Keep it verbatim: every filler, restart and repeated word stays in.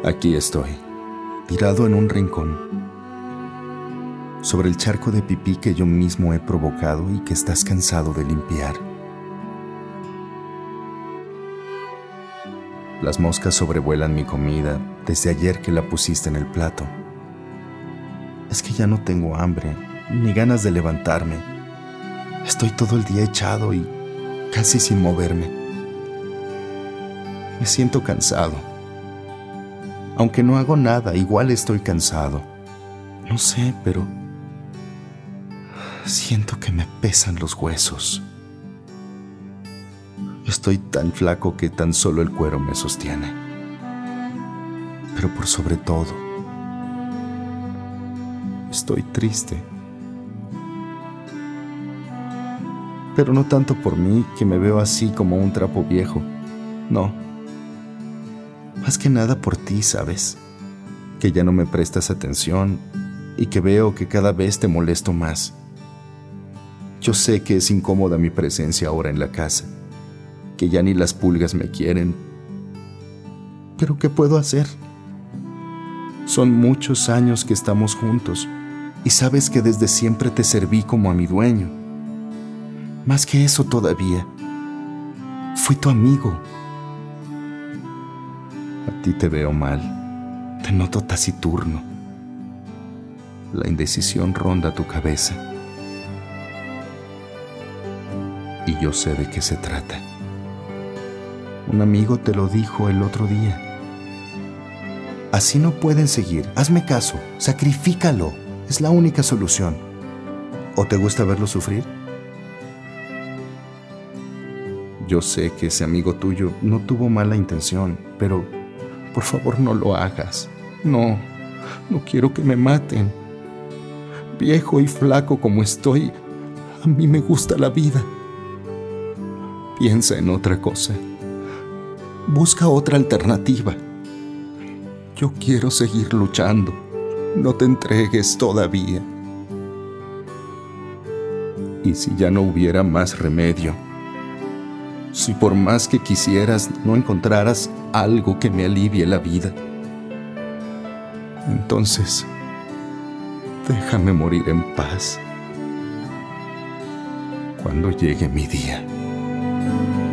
Aquí estoy, tirado en un rincón, sobre el charco de pipí que yo mismo he provocado y que estás cansado de limpiar. Las moscas sobrevuelan mi comida desde ayer que la pusiste en el plato. Es que ya no tengo hambre, ni ganas de levantarme. Estoy todo el día echado y casi sin moverme. Me siento cansado. Aunque no hago nada, igual estoy cansado. No sé, pero siento que me pesan los huesos. Estoy tan flaco que tan solo el cuero me sostiene. Pero por sobre todo, estoy triste. Pero no tanto por mí, que me veo así como un trapo viejo. No. Más que nada por ti, ¿sabes? Que ya no me prestas atención y que veo que cada vez te molesto más. Yo sé que es incómoda mi presencia ahora en la casa, que ya ni las pulgas me quieren. ¿Pero qué puedo hacer? Son muchos años que estamos juntos y sabes que desde siempre te serví como a mi dueño. Más que eso todavía, fui tu amigo. A ti te veo mal, te noto taciturno. La indecisión ronda tu cabeza. Y yo sé de qué se trata. Un amigo te lo dijo el otro día. Así no pueden seguir. Hazme caso, sacrifícalo. Es la única solución. ¿O te gusta verlo sufrir? Yo sé que ese amigo tuyo no tuvo mala intención, pero por favor no lo hagas. No, no quiero que me maten. Viejo y flaco como estoy, a mí me gusta la vida. Piensa en otra cosa. Busca otra alternativa. Yo quiero seguir luchando. No te entregues todavía. Y si ya no hubiera más remedio, si por más que quisieras no encontraras algo que me alivie la vida, entonces déjame morir en paz cuando llegue mi día.